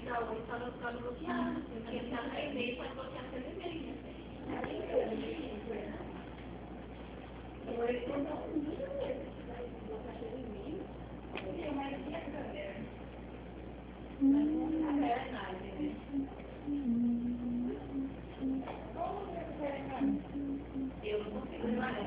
Então, estava bloqueado, porque ele estava em meio para bloquear seu e-mail. Eu não consigo mais.